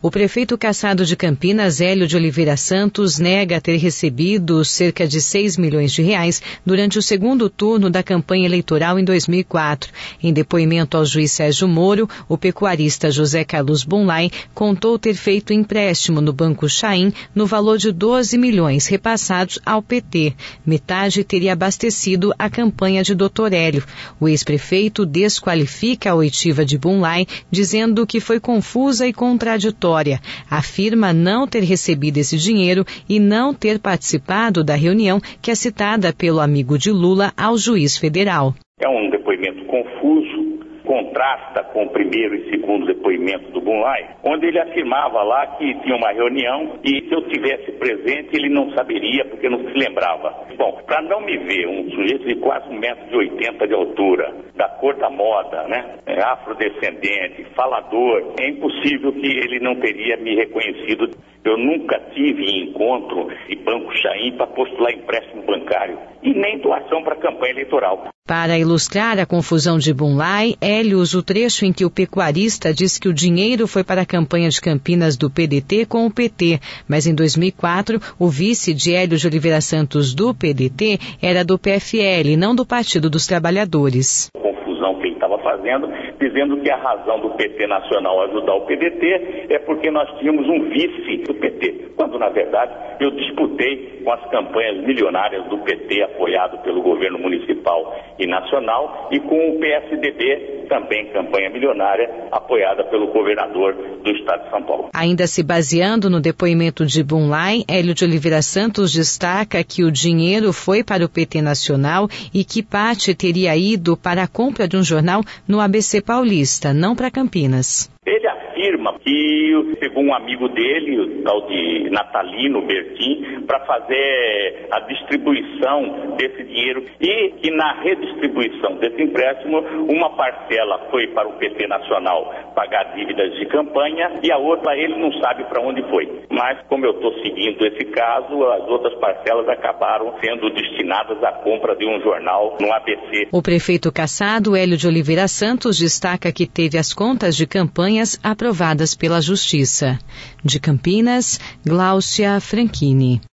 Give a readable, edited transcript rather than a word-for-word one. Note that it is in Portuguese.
O prefeito cassado de Campinas, Hélio de Oliveira Santos, nega ter recebido cerca de R$6 milhões durante o segundo turno da campanha eleitoral em 2004. Em depoimento ao juiz Sérgio Moro, o pecuarista José Carlos Bunlai contou ter feito empréstimo no Banco Chaim no valor de 12 milhões repassados ao PT. Metade teria abastecido a campanha de Dr. Hélio. O ex-prefeito desqualifica a oitiva de Bunlai, dizendo que foi confusa e contraditória. Afirma não ter recebido esse dinheiro e não ter participado da reunião que é citada pelo amigo de Lula ao juiz federal. É um depoimento confuso, contrasta com o primeiro e segundo depoimento do Bunlai, onde ele afirmava lá que tinha uma reunião e se eu tivesse presente ele não saberia porque não se lembrava. Bom, para não me ver um sujeito de quase 1,80 m de altura, da cor da moda, né, afrodescendente, falador, é impossível que ele não teria me reconhecido. Eu nunca tive encontro de Banco Chaim para postular empréstimo bancário e nem doação para campanha eleitoral. Para ilustrar a confusão de Bunlai, Hélio usa o trecho em que o pecuarista diz que o dinheiro foi para a campanha de Campinas do PDT com o PT, mas em 2004 o vice de Hélio de Oliveira Santos do PDT era do PFL, não do Partido dos Trabalhadores. Confusão que ele estava fazendo, dizendo que a razão do PT Nacional ajudar o PDT é porque nós tínhamos um vice do PT, quando na verdade eu disputei com as campanhas milionárias do PT apoiado pelo governo municipal e nacional e com o PSDB, também campanha milionária, apoiada pelo governador do estado de São Paulo. Ainda se baseando no depoimento de Bunlai, Hélio de Oliveira Santos destaca que o dinheiro foi para o PT Nacional e que parte teria ido para a compra de um jornal no ABC Paulista, não para Campinas. Ele afirma que pegou um amigo dele, o tal de Natalino Bertin, para fazer a distribuição desse dinheiro e que na redistribuição desse empréstimo, uma parcela foi para o PT Nacional pagar dívidas de campanha e a outra ele não sabe para onde foi. Mas como eu estou seguindo esse caso, as outras parcelas acabaram sendo destinadas à compra de um jornal no ABC. O prefeito cassado, Hélio de Oliveira Santos, destaca que teve as contas de campanhas aprovadas pela Justiça. De Campinas, Gláucia Franchini.